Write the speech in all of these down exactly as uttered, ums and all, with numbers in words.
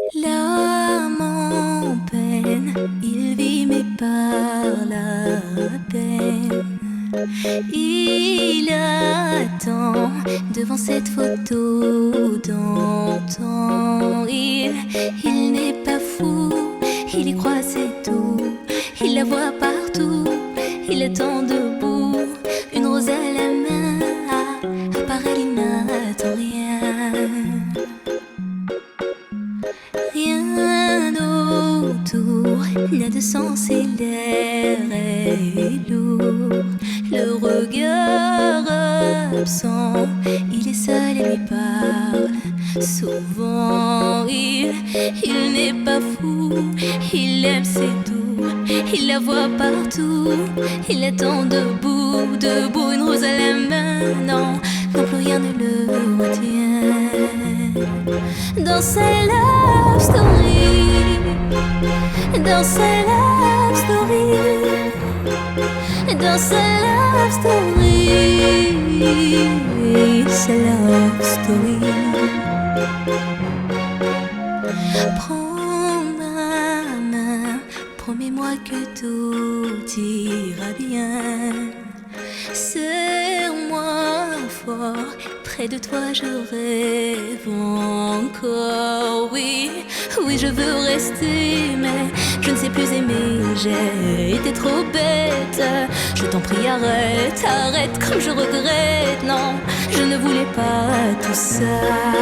L'âme en peine, il vit mais par la peine. Il attend devant cette photo d'antan. Il, il n'est pas fou, il y croit c'est tout. Il la voit partout, il attend debout. Une rose à la main, à part elle il n'attend rien. Rien autour n'a de sens et l'air est lourd. Le regard absent, il est seul et lui parle. Souvent il, il n'est pas fou, il aime c'est tout. Il la voit partout, il attend debout, debout, une rose à la main. Non, non plus rien ne le retient. Dans sa love story, dans sa love story, dans sa love story, sa love story. Prends ma main, promets-moi que tout ira bien. Serre-moi fort, près de toi je rêve encore. Oui, oui je veux rester, mais je ne sais plus aimer. J'ai été trop bête, je t'en prie arrête, arrête comme je regrette. Non, je ne voulais pas tout ça.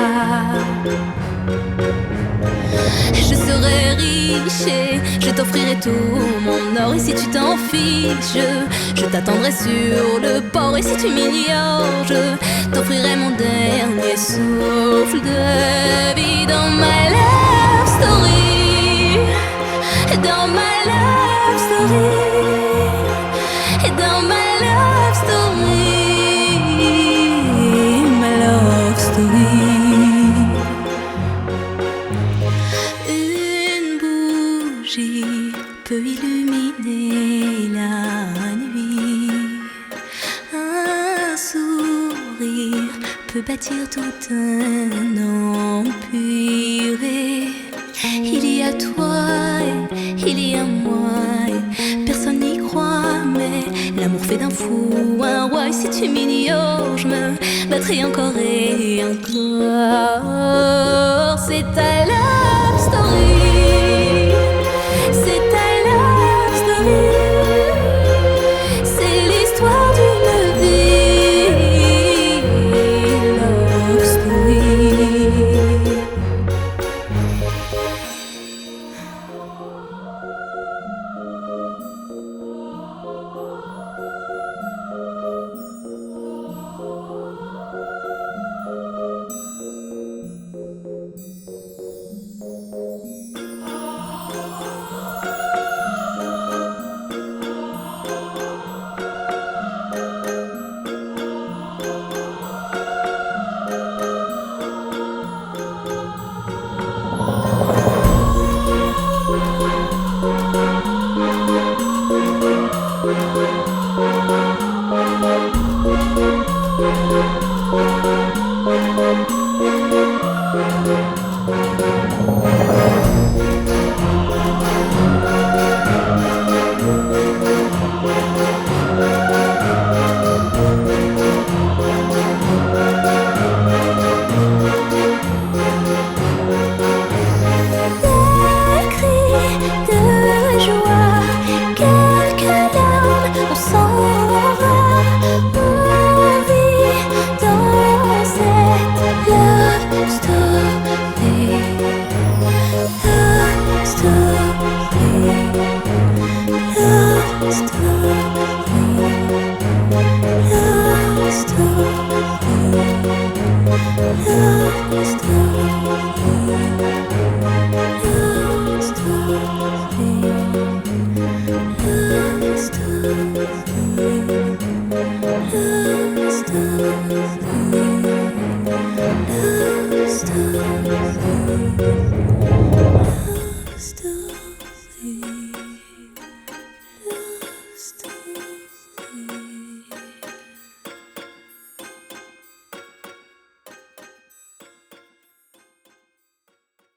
Je serai riche et je t'offrirai tout mon or. Et si tu t'en fiches, je, je t'attendrai sur le port. Et si tu m'ignores, je t'offrirai mon dernier souffle de vie. Dans ma love story, dans ma love story, dans ma love story, ma love story. Peut illuminer la nuit. Un sourire peut bâtir tout un empire. Et il y a toi et il y a moi et personne n'y croit, mais l'amour fait d'un fou un roi. Et si tu m'ignores, je me battrai encore et encore. C'est ta love